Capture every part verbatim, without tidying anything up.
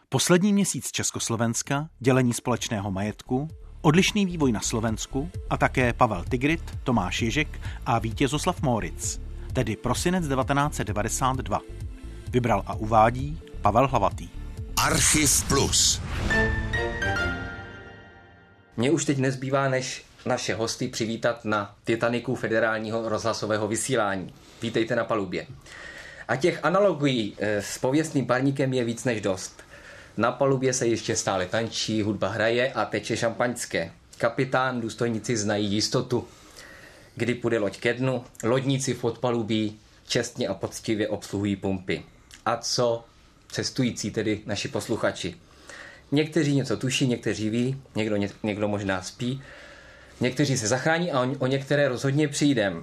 Poslední měsíc Československa, dělení společného majetku, odlišný vývoj na Slovensku a také Pavel Tigrit, Tomáš Ježek a Vítězoslav Móric, tedy prosinec devatenáct set devadesát dva. Vybral a uvádí Pavel Hlavatý. Archiv Plus. Mně už teď nezbývá, než naše hosty přivítat na Titaniku federálního rozhlasového vysílání. Vítejte na palubě. A těch analogií s pověstným parníkem je víc než dost. Na palubě se ještě stále tančí, hudba hraje a teče šampaňské. Kapitán, důstojníci znají jistotu, kdy půjde loď ke dnu, lodníci v podpalubí čestně a poctivě obsluhují pumpy. A co cestující, tedy naši posluchači? Někteří něco tuší, někteří ví, někdo, někdo možná spí, někteří se zachrání a o, o některé rozhodně přijdem.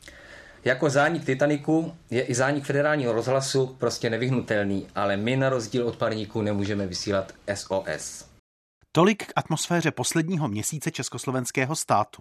Jako zánik Titaniku je i zánik federálního rozhlasu prostě nevyhnutelný, ale my na rozdíl od parníku nemůžeme vysílat S O S. Tolik k atmosféře posledního měsíce československého státu.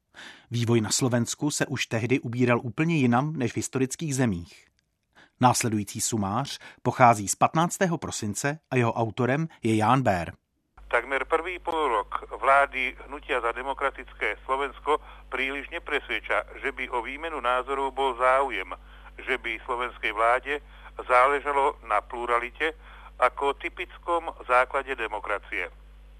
Vývoj na Slovensku se už tehdy ubíral úplně jinam než v historických zemích. Následující sumář pochází z patnáctého prosince a jeho autorem je Ján Bér. Takmer prvý polrok vlády Hnutia za demokratické Slovensko príliš nepresvedča, že by o výmenu názorov bol záujem, že by slovenskej vláde záležalo na pluralite ako typickom základe demokracie.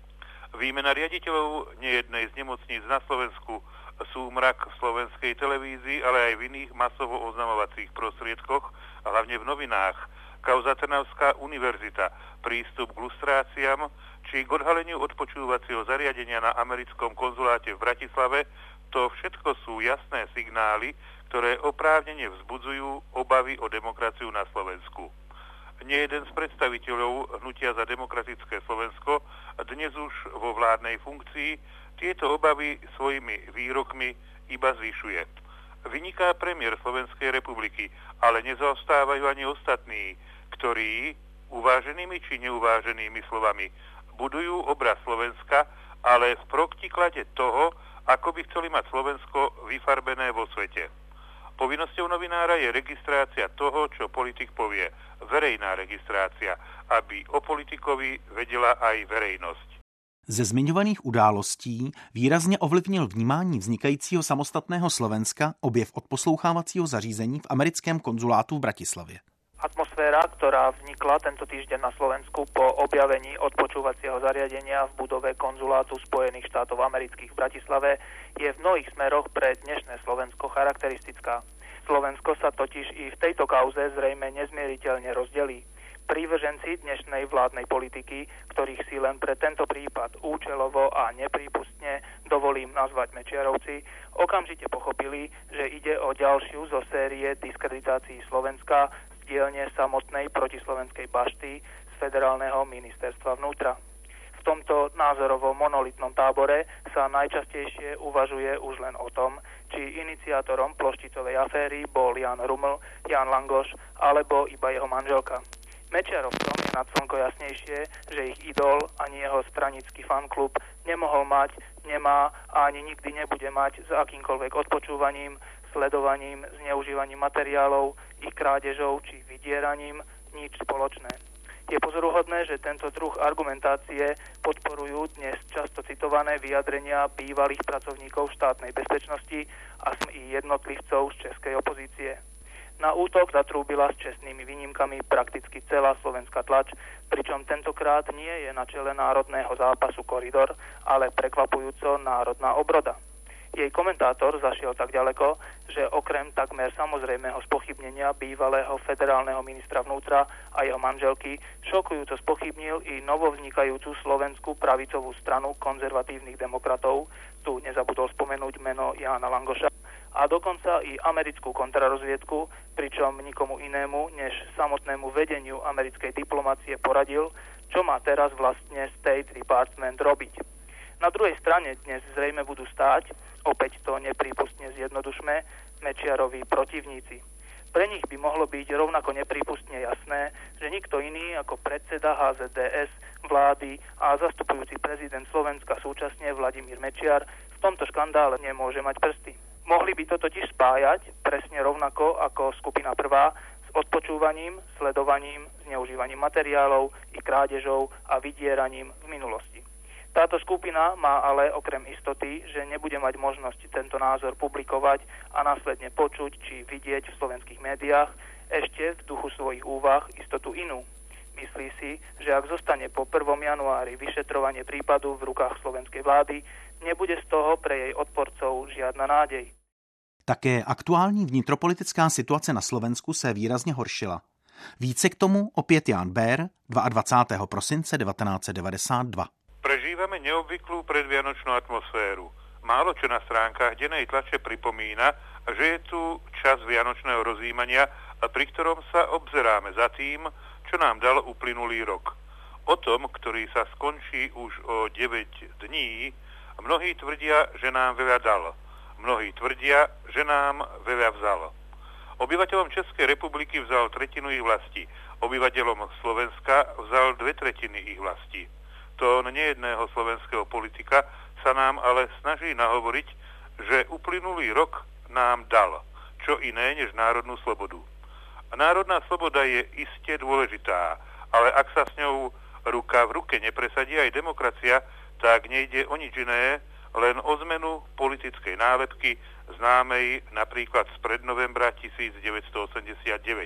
Výmena riaditeľov nejednej z nemocníc na Slovensku, súmrak v slovenskej televízii, ale aj v iných masovo oznamovacích prostriedkoch, hlavne v novinách, kauza Trnavská univerzita, prístup k lustráciám či k odhaleniu odpočúvacieho zariadenia na americkom konzuláte v Bratislave, to všetko sú jasné signály, ktoré oprávnene vzbudzujú obavy o demokraciu na Slovensku. Nejeden z predstaviteľov Hnutia za demokratické Slovensko dnes už vo vládnej funkcii tieto obavy svojimi výrokmi iba zvyšuje. Vyniká premiér Slovenskej republiky, ale nezaostávajú ani ostatní, ktorí uváženými či neuváženými slovami budujú obraz Slovenska, ale v protiklade toho, ako by chceli mať Slovensko vyfarbené vo svete. Povinnosťou novinára je registrácia toho, čo politik povie. Verejná registrácia, aby o politikovi vedela aj verejnosť. Ze zmiňovaných událostí výrazně ovlivnil vnímání vznikajícího samostatného Slovenska objev odposlouchávacího zařízení v americkém konzulátu v Bratislavě. Atmosféra, ktorá vznikla tento týždeň na Slovensku po objavení odpočúvacieho zariadenia v budove konzulátu Spojených štátov amerických v Bratislave, je v mnohých smeroch pre dnešné Slovensko charakteristická. Slovensko sa totiž i v tejto kauze zrejme nezmieriteľne rozdelí. Prívrženci dnešnej vládnej politiky, ktorých si len pre tento prípad účelovo a neprípustne dovolím nazvať Mečiarovci, okamžite pochopili, že ide o ďalšiu zo série diskreditácií Slovenska z dielne samotnej protislovenskej bašty z federálneho ministerstva vnútra. V tomto názorovo monolitnom tábore sa najčastejšie uvažuje už len o tom, či iniciátorom plošticovej aféry bol Jan Ruml, Jan Langoš alebo iba jeho manželka. Mečiarovcom je nad slnko jasnejšie, že ich idol ani jeho stranický fanklub nemohol mať, nemá a ani nikdy nebude mať s akýmkoľvek odpočúvaním, sledovaním, zneužívaním materiálov, ich krádežou či vydieraním nič spoločné. Je pozoruhodné, že tento druh argumentácie podporujú dnes často citované vyjadrenia bývalých pracovníkov štátnej bezpečnosti a i jednotlivcov z českej opozície. Na útok zatrúbila s čestnými výnimkami prakticky celá slovenská tlač, pričom tentokrát nie je na čele národného zápasu Koridor, ale prekvapujúco národná obroda. Jej komentátor zašiel tak ďaleko, že okrem takmer samozrejmého spochybnenia bývalého federálneho ministra vnútra a jeho manželky šokujúco spochybnil i novovznikajúcu slovenskú pravicovú stranu konzervatívnych demokratov, tu nezabudol spomenúť meno Jána Langoša, a dokonca i americkú kontrarozviedku, pričom nikomu inému než samotnému vedeniu americkej diplomacie poradil, čo má teraz vlastne State Department robiť. Na druhej strane dnes zrejme budú stáť, opäť to neprípustne zjednodušme, Mečiarovi protivníci. Pre nich by mohlo byť rovnako neprípustne jasné, že nikto iný ako predseda há zet dé es, vlády a zastupujúci prezident Slovenska súčasne Vladimír Mečiar v tomto škandále nemôže mať prsty. Mohli by to totiž spájať presne rovnako ako skupina prvá s odpočúvaním, sledovaním, zneužívaním materiálov i krádežou a vydieraním v minulosti. Táto skupina má ale okrem istoty, že nebude mať možnosť tento názor publikovať a následne počuť či vidieť v slovenských médiách, ešte v duchu svojich úvah istotu inú. Myslí si, že ak zostane po prvom januári vyšetrovanie prípadu v rukách slovenskej vlády, nebude z toho pre jej odporcov žiadna nádej. Také aktuální vnitropolitická situace na Slovensku se výrazně horšila. Více k tomu opět Jan Bér dvacátého druhého prosince devatenáct set devadesát dva. Prežívame neobvyklú predvianočnú atmosféru. Málo čo na stránkach dennej tlače pripomína, že je tu čas vianočného rozjímania, pri ktorom sa obzeráme za tým, čo nám dal uplynulý rok. O tom, ktorý sa skončí už o deväť dní, mnohí tvrdia, že nám veľa dal. Mnohí tvrdia, že nám veľa vzal. Obyvateľom Českej republiky vzal tretinu ich vlasti. Obyvateľom Slovenska vzal dve tretiny ich vlasti. Tón nejedného slovenského politika sa nám ale snaží nahovoriť, že uplynulý rok nám dal, čo iné než národnú slobodu. Národná sloboda je iste dôležitá, ale ak sa s ňou ruka v ruke nepresadí aj demokracia, tak nejde o nič iné, len o zmenu politickej nálepky známej napríklad z prednovembra devätnásťstoosemdesiatdeväť.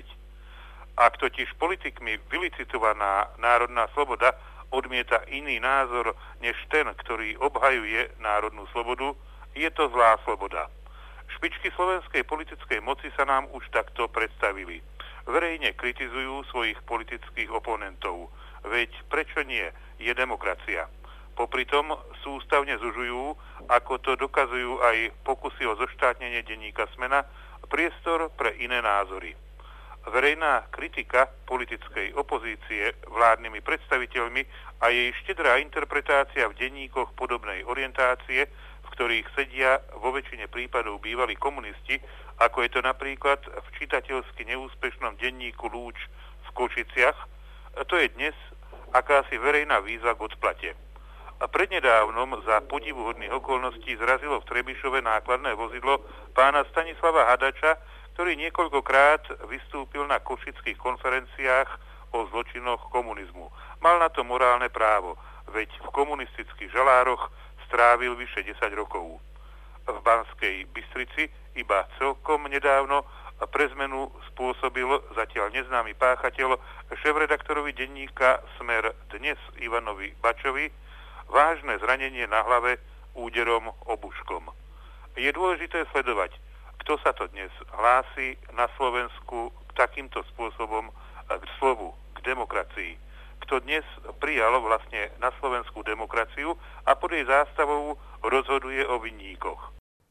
Ak totiž politikmi vylicitovaná národná sloboda odmieta iný názor než ten, ktorý obhajuje národnú slobodu, je to zlá sloboda. Špičky slovenskej politickej moci sa nám už takto predstavili. Verejne kritizujú svojich politických oponentov. Veď prečo nie? Je demokracia. Popritom sústavne zužujú, ako to dokazujú aj pokusy o zoštátnenie denníka Smena, priestor pre iné názory. Verejná kritika politickej opozície vládnymi predstaviteľmi a jej štedrá interpretácia v denníkoch podobnej orientácie, v ktorých sedia vo väčšine prípadov bývalí komunisti, ako je to napríklad v čitateľsky neúspešnom denníku Lúč v Košiciach, to je dnes akási verejná výzva k odplate. A prednedávnom za podivuhodných okolností zrazilo v Trebišove nákladné vozidlo pána Stanislava Hadača, ktorý niekoľkokrát vystúpil na košických konferenciách o zločinoch komunizmu. Mal na to morálne právo, veď v komunistických žalároch strávil vyše desať rokov. V Banskej Bystrici iba celkom nedávno pre zmenu spôsobil zatiaľ neznámy páchateľ šéfredaktorovi denníka Smer Dnes Ivanovi Bačovi vážne zranenie na hlave úderom obuškom. Je dôležité sledovať, kto sa to dnes hlási na Slovensku k takýmto spôsobom k slovu, k demokracii. Kto dnes prijal vlastne na Slovenskú demokraciu a pod jej zástavou rozhoduje o vinníkoch.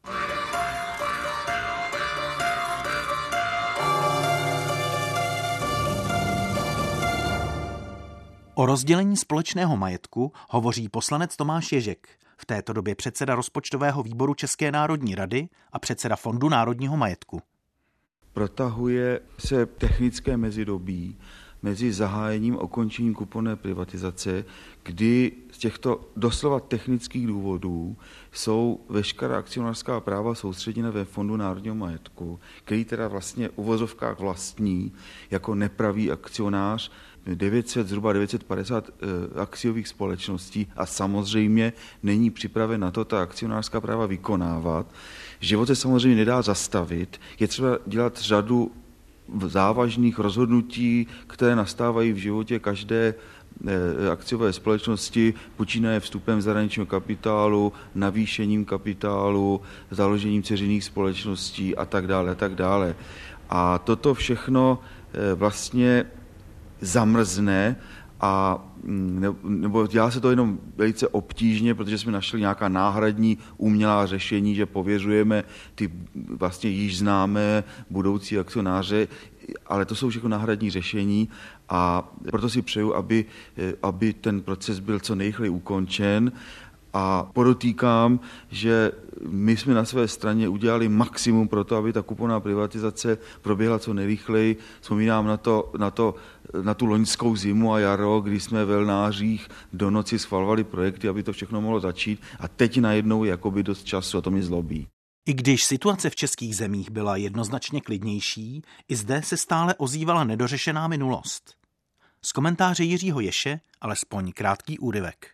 O rozdělení společného majetku hovoří poslanec Tomáš Ježek, v této době předseda rozpočtového výboru České národní rady a předseda Fondu národního majetku. Protahuje se technické mezidobí mezi zahájením a ukončením kuponné privatizace, kdy z těchto doslova technických důvodů jsou veškerá akcionářská práva soustředěna ve Fondu národního majetku, který teda vlastně v uvozovkách vlastní jako nepravý akcionář devět set, zhruba devět set padesát e, akciových společností a samozřejmě není připraven na to ta akcionářská práva vykonávat. Život se samozřejmě nedá zastavit, je třeba dělat řadu závažných rozhodnutí, které nastávají v životě každé e, akciové společnosti, počínaje vstupem zahraničního kapitálu, navýšením kapitálu, založením dceřiných společností a tak dále, a tak dále. A toto všechno e, vlastně zamrzne a nebo dělá se to jenom velice obtížně, protože jsme našli nějaká náhradní umělá řešení, že pověřujeme ty vlastně již známé budoucí akcionáře, ale to jsou všechno náhradní řešení a proto si přeju, aby, aby ten proces byl co nejrychleji ukončen. A podotýkám, že my jsme na své straně udělali maximum pro to, aby ta kuponná privatizace proběhla co nejrychleji. Vzpomínám na, to, na, to, na tu loňskou zimu a jaro, kdy jsme ve Lnářích do noci schvalovali projekty, aby to všechno mohlo začít. A teď najednou je jakoby dost času a to mě zlobí. I když situace v českých zemích byla jednoznačně klidnější, i zde se stále ozývala nedořešená minulost. Z komentáře Jiřího Ješe alespoň krátký úryvek.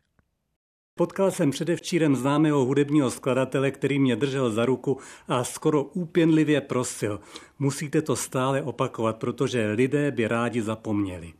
Potkal jsem předevčírem známého hudebního skladatele, který mě držel za ruku a skoro úpěnlivě prosil. Musíte to stále opakovat, protože lidé by rádi zapomněli.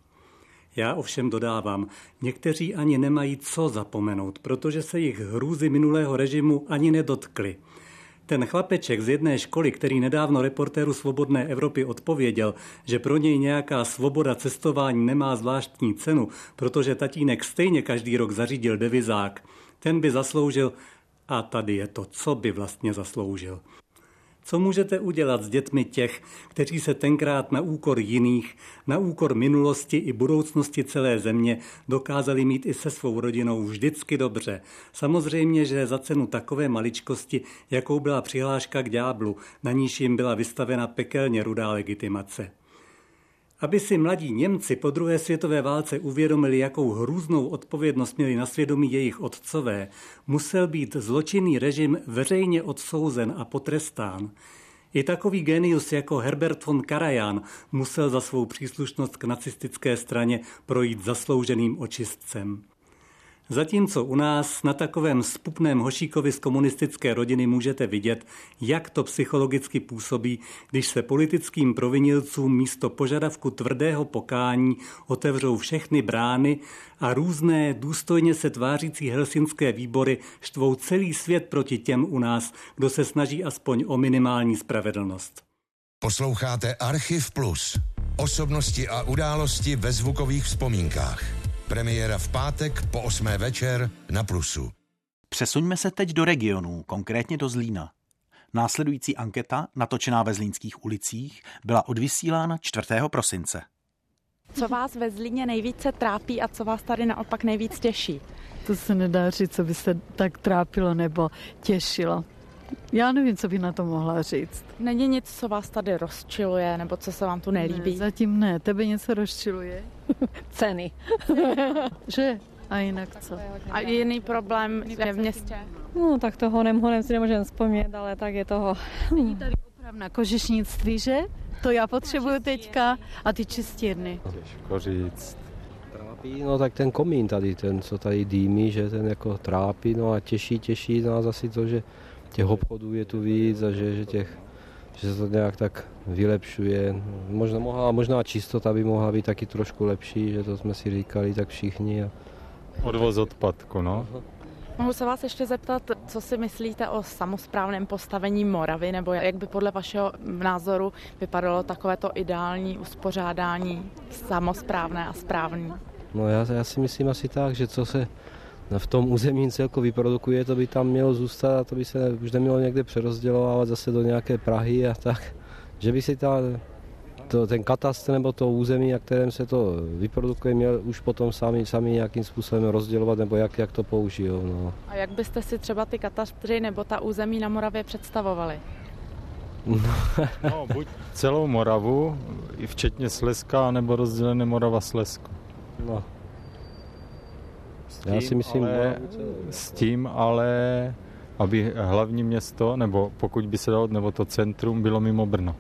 Já ovšem dodávám, někteří ani nemají co zapomenout, protože se jich hrůzy minulého režimu ani nedotkly. Ten chlapeček z jedné školy, který nedávno Reportéru Svobodné Evropy odpověděl, že pro něj nějaká svoboda cestování nemá zvláštní cenu, protože tatínek stejně každý rok zařídil devizák, ten by zasloužil, a tady je to, co by vlastně zasloužil. Co můžete udělat s dětmi těch, kteří se tenkrát na úkor jiných, na úkor minulosti i budoucnosti celé země dokázali mít i se svou rodinou vždycky dobře? Samozřejmě, že za cenu takové maličkosti, jakou byla přihláška k ďáblu, na níž jim byla vystavena pekelně rudá legitimace. Aby si mladí Němci po druhé světové válce uvědomili, jakou hrůznou odpovědnost měli na svědomí jejich otcové, musel být zločinný režim veřejně odsouzen a potrestán. I takový génius jako Herbert von Karajan musel za svou příslušnost k nacistické straně projít zaslouženým očistcem. Zatímco u nás na takovém zpupném hošíkovi z komunistické rodiny můžete vidět, jak to psychologicky působí, když se politickým provinilcům místo požadavku tvrdého pokání otevřou všechny brány a různé důstojně se tvářící helsinské výbory štvou celý svět proti těm u nás, kdo se snaží aspoň o minimální spravedlnost. Posloucháte Archiv Plus. Osobnosti a události ve zvukových vzpomínkách. Premiéra v pátek po osmé večer na Plusu. Přesuňme se teď do regionů, konkrétně do Zlína. Následující anketa, natočená ve zlínských ulicích, byla odvysílána čtvrtého prosince. Co vás ve Zlíně nejvíce trápí a co vás tady naopak nejvíc těší? To se nedá říct, co by se tak trápilo nebo těšilo. Já nevím, co bych na to mohla říct. Není nic, co vás tady rozčiluje, nebo co se vám tu nelíbí? Ne, zatím ne. Tebe něco rozčiluje? Ceny. Že? A jinak co? A jiný problém je v městě? No tak toho honem, honem si nemůžeme vzpomnět, ale tak je toho. Není tady opravna kožešnictví, že? To já potřebuju teďka a ty čistírny. Těžko říct. Trápí, no tak ten komín tady, ten, co tady dýmí, že ten jako trápí, no a těší, těší nás asi to, že těch obchodů je tu víc a že, že, těch, že se to nějak tak vylepšuje. Možná, mohla, možná čistota by mohla být taky trošku lepší, že to jsme si říkali tak všichni. A... Odvoz odpadku, no. Mohu se vás ještě zeptat, co si myslíte o samosprávném postavení Moravy, nebo jak by podle vašeho názoru vypadalo takovéto ideální uspořádání samosprávné a správní? No já, já si myslím asi tak, že co se v tom území celku vyprodukuje, to by tam mělo zůstat a to by se už nemělo někde přerozdělovávat zase do nějaké Prahy a tak. Že by si ta, to, ten katastr nebo to území, na kterém se to vyprodukuje, měl už potom sami, sami nějakým způsobem rozdělovat nebo jak, jak to použijou. No. A jak byste si třeba ty katastry nebo ta území na Moravě představovali? No, buď celou Moravu, i včetně Slezska, nebo rozdělené Morava-Slezsko. No. S tím, Já si myslím, ale, s tím, ale aby hlavní město, nebo pokud by se dalo, nebo to centrum bylo mimo Brno.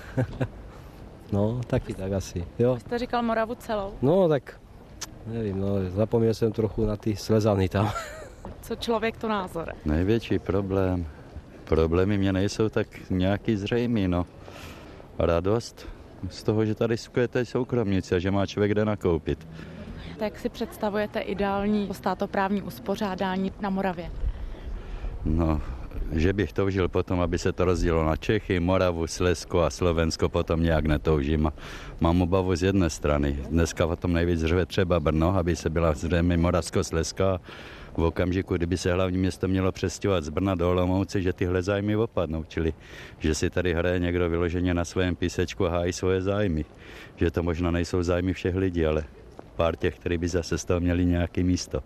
No, taky tak asi. Jo. Vy jste říkal Moravu celou? No, tak nevím, no, zapomněl jsem trochu na ty Slezany tam. Co člověk, to názor? Největší problém. Problémy mě nejsou tak nějaký zřejmý, no. Radost z toho, že tady skvěte soukromníci a že má člověk kde nakoupit. Jak si představujete ideální státoprávní uspořádání na Moravě? No, že bych toužil potom, aby se to rozdělilo na Čechy, Moravu, Slezsko a Slovensko, potom nějak netoužím. Mám obavu z jedné strany. Dneska potom nejvíc řve třeba Brno, aby se byla zřejmě Moravsko-Slezská. V okamžiku, kdyby se hlavní město mělo přestěhovat z Brna do Olomouce, že tyhle zájmy opadnou, čili že si tady hraje někdo vyloženě na svém písečku a hájí svoje zájmy. Že to možná nejsou zájmy všech lidí, ale pár těch, kteří by zase z toho měli nějaké místo.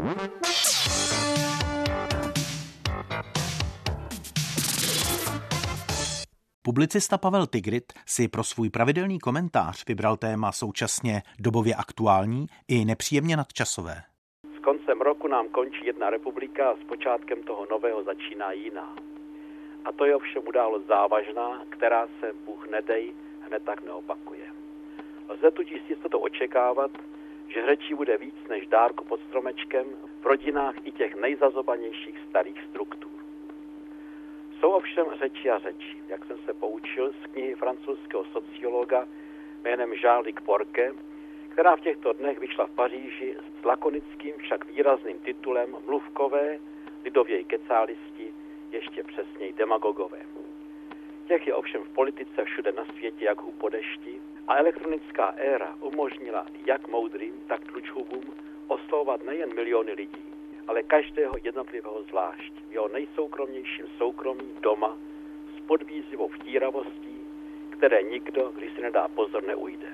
Publicista Pavel Tigrit si pro svůj pravidelný komentář vybral téma současně dobově aktuální i nepříjemně nadčasové. S koncem roku nám končí jedna republika a s počátkem toho nového začíná jiná. A to je ovšem událost závažná, která se, Bůh nedej, hned tak neopakuje. Lze tudíž s jistotou očekávat, že hřečí bude víc než dárku pod stromečkem v rodinách i těch nejzazobanějších starých struktur. Jsou ovšem řeči a řeči, jak jsem se poučil z knihy francouzského sociologa jménem Jean-Luc Porquet, která v těchto dnech vyšla v Paříži s lakonickým, však výrazným titulem Mluvkové, lidověji kecálisti, ještě přesněji demagogové. Těch je ovšem v politice všude na světě jak hub po dešti a elektronická éra umožnila jak moudrým, tak tlučhubům oslovovat nejen miliony lidí, ale každého jednotlivého zvlášť v jeho nejsoukromnějším soukromí doma s podvízivou vtíravostí, které nikdo, když si nedá pozor, neujde.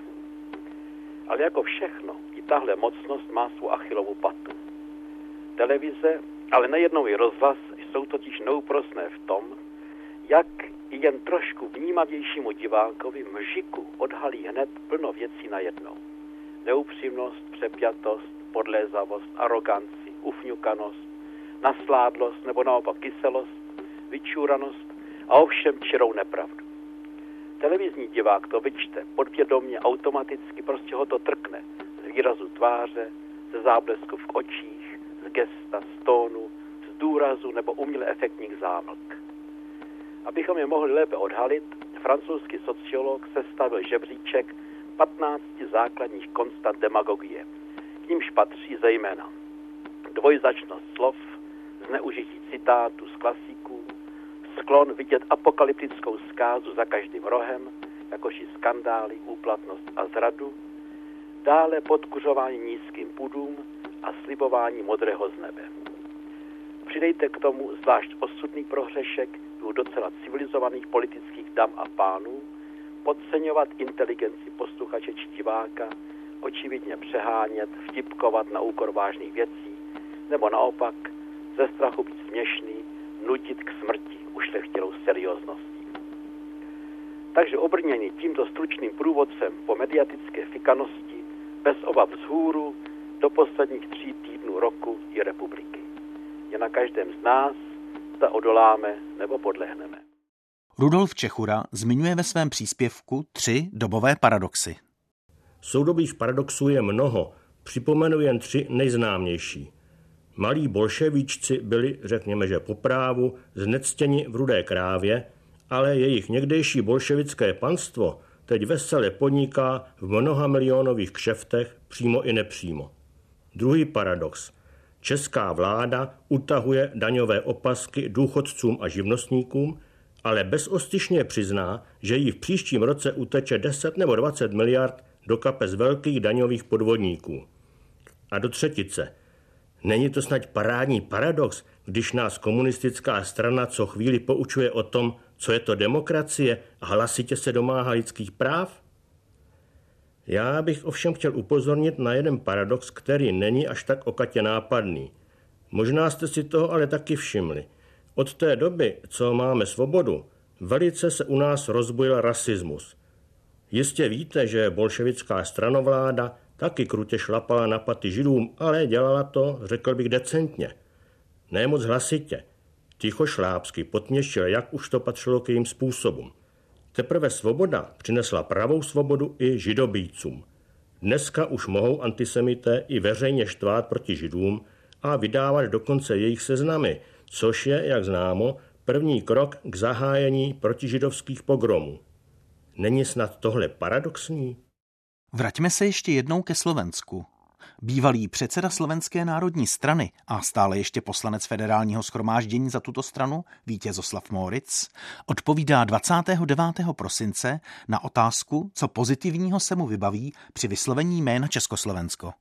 Ale jako všechno, i tahle mocnost má svou Achillovu patu. Televize, ale nejednou i rozhlas, jsou totiž neúprosné v tom, jak i jen trošku vnímavějšímu divákovi mžiku odhalí hned plno věcí najednou. Neupřímnost, přepjatost, podlézavost, aroganci, ufňukanost, nasládlost nebo naopak kyselost, vyčúranost a ovšem čirou nepravdu. Televizní divák to vyčte podvědomě, automaticky, prostě ho to trkne z výrazu tváře, ze záblesku v očích, z gesta, z tónu, z důrazu nebo uměle efektních zámlk. Abychom je mohli lépe odhalit, francouzský sociolog sestavil žebříček patnácti základních konstant demagogie. K nímž patří zejména dvojzačnost slov, zneužití citátů z klasiků, sklon vidět apokalyptickou zkázu za každým rohem, jakož i skandály, úplatnost a zradu, dále podkuřování nízkým pudům a slibování modrého z nebe. Přidejte k tomu zvlášť osudný prohřešek u docela civilizovaných politických dam a pánů, podceňovat inteligenci posluchače či diváka, očividně přehánět, vtipkovat na úkor vážných věcí, nebo naopak ze strachu být směšný, nutit k smrti ušlechtilou seriózností. Takže obrnění tímto stručným průvodcem po mediatické fikanosti bez obav vzhůru do posledních tří týdnů roku i republiky. Je na každém z nás, zda odoláme nebo podlehneme. Rudolf Čechura zmiňuje ve svém příspěvku tři dobové paradoxy. Soudobých paradoxů je mnoho, připomenu jen tři nejznámější. Malí bolševičci byli, řekněme, že po právu, znectěni v Rudé Krávě, ale jejich někdejší bolševické panstvo teď vesele podniká v mnoha milionových kšeftech přímo i nepřímo. Druhý paradox. Česká vláda utahuje daňové opasky důchodcům a živnostníkům, ale bezostyšně přizná, že jí v příštím roce uteče deset nebo dvacet miliard do kapes velkých daňových podvodníků. A do třetice. Není to snad parádní paradox, když nás komunistická strana co chvíli poučuje o tom, co je to demokracie a hlasitě se domáhá lidských práv? Já bych ovšem chtěl upozornit na jeden paradox, který není až tak okatě nápadný. Možná jste si toho ale taky všimli. Od té doby, co máme svobodu, velice se u nás rozbujil rasismus. Jistě víte, že bolševická stranovláda taky krutě šlapala na paty židům, ale dělala to, řekl bych, decentně. Ne moc hlasitě. Tichošlápsky podměšil, jak už to patřilo k jejím způsobům. Teprve svoboda přinesla pravou svobodu i židobijcům. Dneska už mohou antisemité i veřejně štvát proti židům a vydávat dokonce jejich seznamy, což je, jak známo, první krok k zahájení protižidovských pogromů. Není snad tohle paradoxní? Vraťme se ještě jednou ke Slovensku. Bývalý předseda Slovenské národní strany a stále ještě poslanec federálního shromáždění za tuto stranu, Vítězoslav Móric, odpovídá dvacátého devátého prosince na otázku, co pozitivního se mu vybaví při vyslovení jména Československo.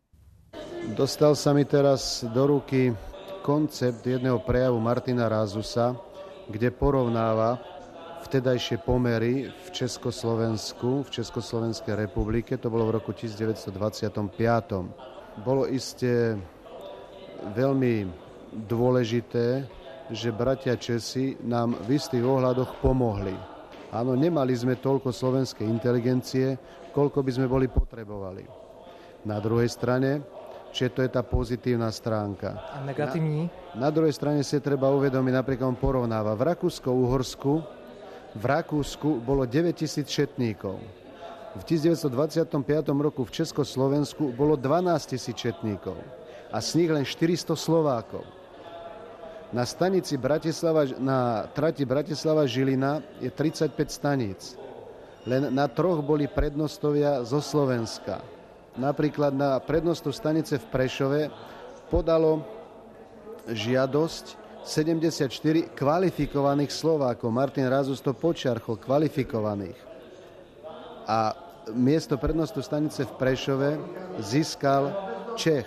Dostal sa mi teraz do ruky koncept jedného prejavu Martina Rázusa, kde porovnáva vtedajšie pomery v Československu, v Československej republike, to bolo v roku devätnásťstodvadsaťpäť. Bolo iste veľmi dôležité, že bratia Česi nám v istých ohľadoch pomohli. Áno, nemali sme toľko slovenskej inteligencie, koľko by sme boli potrebovali. Na druhej strane Čiže to je tá pozitívna stránka. A negativní? Na, na druhej strane si treba uvedomiť, napríklad on porovnáva. V Rakúsko-Uhorsku v Rakúsku bolo deväťtisíc četníkov. V devätnásťstodvadsiatom piatom roku v Československu bolo dvanásťtisíc četníkov a z nich len štyristo Slovákov. Na stanici Bratislava, na trati Bratislava-Žilina je tridsaťpäť staníc. Len na troch boli prednostovia zo Slovenska. Napríklad na prednostu stanice v Prešove podalo žiadosť sedemdesiatštyri kvalifikovaných Slovákov. Martin Rázus to počiarchol, kvalifikovaných. A miesto prednostu stanice v Prešove získal Čech.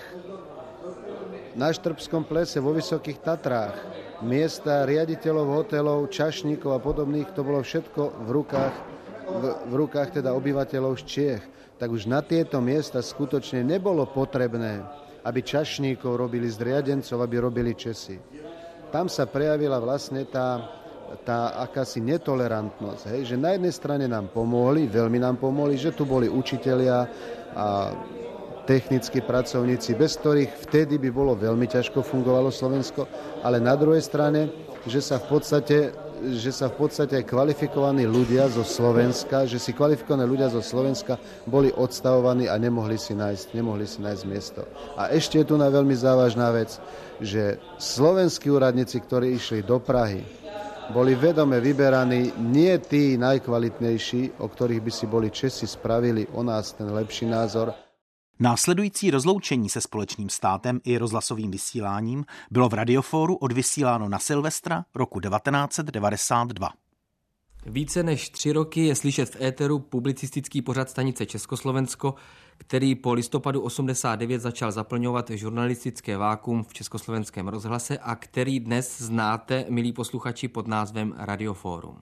Na Štrbskom plese vo Vysokých Tatrách miesta riaditeľov hotelov, čašníkov a podobných, to bolo všetko v rukách, v, v rukách teda obyvateľov z Čiech. Tak už na tieto miesta skutočne nebolo potrebné, aby čašníkov robili z riadencov, aby robili Česi. Tam sa prejavila vlastne tá, tá akási netolerantnosť, hej? Že na jednej strane nám pomohli, veľmi nám pomohli, že tu boli učitelia a technickí pracovníci, bez ktorých vtedy by bolo veľmi ťažko fungovalo Slovensko, ale na druhej strane, že sa v podstate že sa v podstate aj kvalifikovaní ľudia zo Slovenska, že si kvalifikovaní ľudia zo Slovenska boli odstavovaní a nemohli si nájsť, nemohli si nájsť miesto. A ešte je tu na veľmi závažná vec, že slovenskí úradníci, ktorí išli do Prahy, boli vedome vyberaní nie tí najkvalitnejší, o ktorých by si boli Česi spravili o nás ten lepší názor. Následující rozloučení se společným státem i rozhlasovým vysíláním bylo v Radiofóru odvysíláno na Silvestra roku devatenáct set devadesát dva. Více než tři roky je slyšet v éteru publicistický pořad stanice Československo, který po listopadu osmdesát devět začal zaplňovat žurnalistické vákuum v československém rozhlase a který dnes znáte, milí posluchači, pod názvem Radiofórum.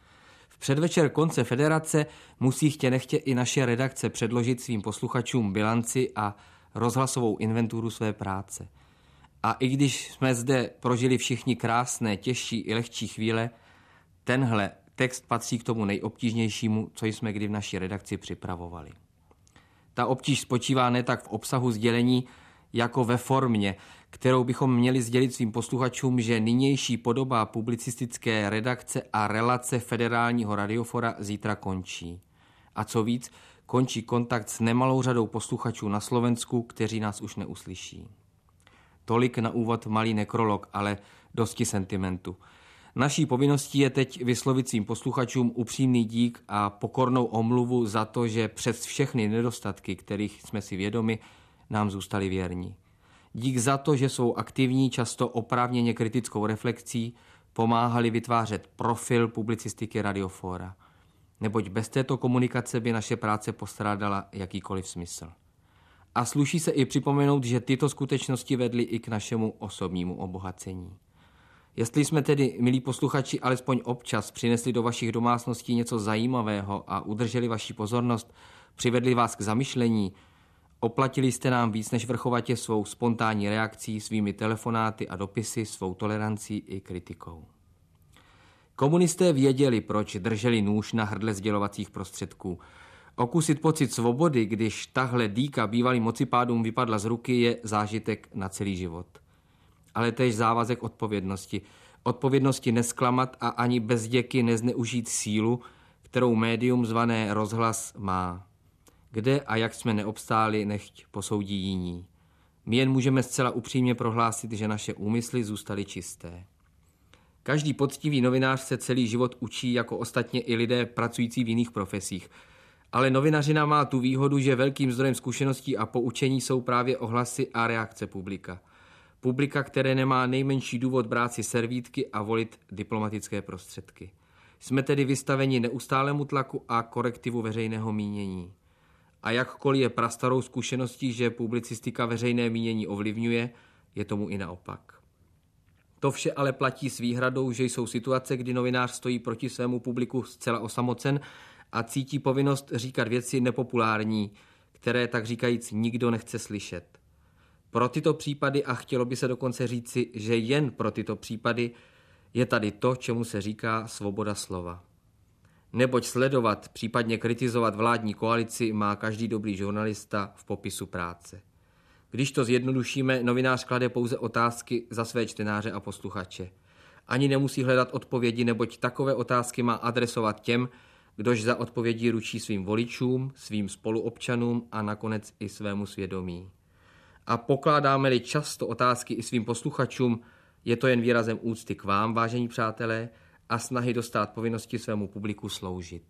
V předvečer konce federace musí chtě nechtě i naše redakce předložit svým posluchačům bilanci a rozhlasovou inventuru své práce. A i když jsme zde prožili všichni krásné, těžší i lehčí chvíle, tenhle text patří k tomu nejobtížnějšímu, co jsme kdy v naší redakci připravovali. Ta obtíž spočívá ne tak v obsahu sdělení, jako ve formě, kterou bychom měli sdělit svým posluchačům, že nynější podoba publicistické redakce a relace Federálního radiofora zítra končí. A co víc, končí kontakt s nemalou řadou posluchačů na Slovensku, kteří nás už neuslyší. Tolik na úvod malý nekrolog, ale dosti sentimentu. Naší povinností je teď vyslovit svým posluchačům upřímný dík a pokornou omluvu za to, že přes všechny nedostatky, kterých jsme si vědomi, nám zůstali věrní. Dík za to, že svou aktivní, často oprávněně kritickou reflexí pomáhali vytvářet profil publicistiky Radiofóra. Neboť bez této komunikace by naše práce postrádala jakýkoliv smysl. A sluší se i připomenout, že tyto skutečnosti vedly i k našemu osobnímu obohacení. Jestli jsme tedy, milí posluchači, alespoň občas přinesli do vašich domácností něco zajímavého a udrželi vaši pozornost, přivedli vás k zamyšlení, oplatili jste nám víc než vrchovatě svou spontánní reakcí, svými telefonáty a dopisy, svou tolerancí i kritikou. Komunisté věděli, proč drželi nůž na hrdle sdělovacích prostředků. Okusit pocit svobody, když tahle dýka bývalým mocipádům vypadla z ruky, je zážitek na celý život. Ale též závazek odpovědnosti. Odpovědnosti nesklamat a ani bez děky nezneužít sílu, kterou médium zvané rozhlas má. Kde a jak jsme neobstáli, nechť posoudí jiní. My jen můžeme zcela upřímně prohlásit, že naše úmysly zůstaly čisté. Každý poctivý novinář se celý život učí, jako ostatně i lidé pracující v jiných profesích. Ale novinařina má tu výhodu, že velkým zdrojem zkušeností a poučení jsou právě ohlasy a reakce publika. Publika, které nemá nejmenší důvod brát si servítky a volit diplomatické prostředky. Jsme tedy vystaveni neustálému tlaku a korektivu veřejného mínění. A jakkoliv je prastarou zkušeností, že publicistika veřejné mínění ovlivňuje, je tomu i naopak. To vše ale platí s výhradou, že jsou situace, kdy novinář stojí proti svému publiku zcela osamocen a cítí povinnost říkat věci nepopulární, které tak říkajíc nikdo nechce slyšet. Pro tyto případy, a chtělo by se dokonce říci, že jen pro tyto případy, je tady to, čemu se říká svoboda slova. Neboť sledovat, případně kritizovat vládní koalici má každý dobrý žurnalista v popisu práce. Když to zjednodušíme, novinář klade pouze otázky za své čtenáře a posluchače. Ani nemusí hledat odpovědi, neboť takové otázky má adresovat těm, kdož za odpovědí ručí svým voličům, svým spoluobčanům a nakonec i svému svědomí. A pokládáme-li často otázky i svým posluchačům, je to jen výrazem úcty k vám, vážení přátelé, a snahy dostát povinnosti svému publiku sloužit.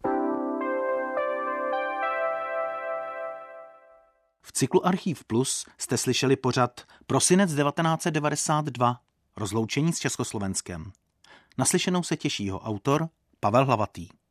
V cyklu Archiv Plus jste slyšeli pořad Prosinec devatenáct set devadesát dva, rozloučení s Československem. Naslyšenou se těší jeho autor Pavel Hlavatý.